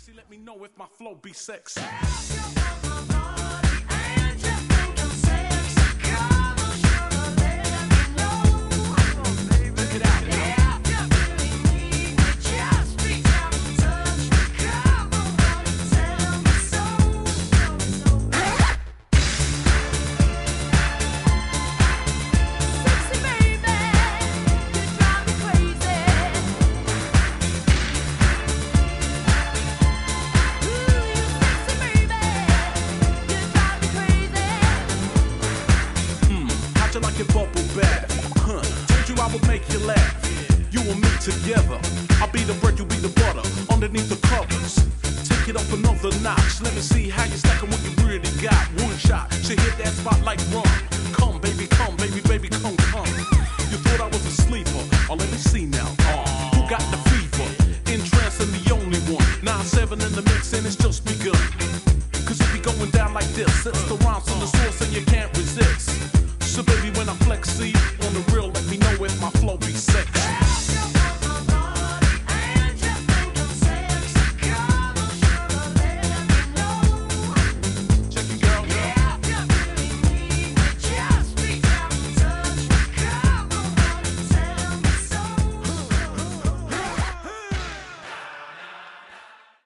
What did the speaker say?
Sexy, let me know if my flow be sexy. Like your bubble bath, told you I would make you laugh. You and me together, I'll be the bread, you be the butter. Underneath the covers, take it up another notch. Let me see how you stacking what you really got. One shot, she hit that spot like rum. Come, baby, baby, come. You thought I was a sleeper, oh let me see now. Who got the fever? In trance and the only one. 9-7 in the mix and it's just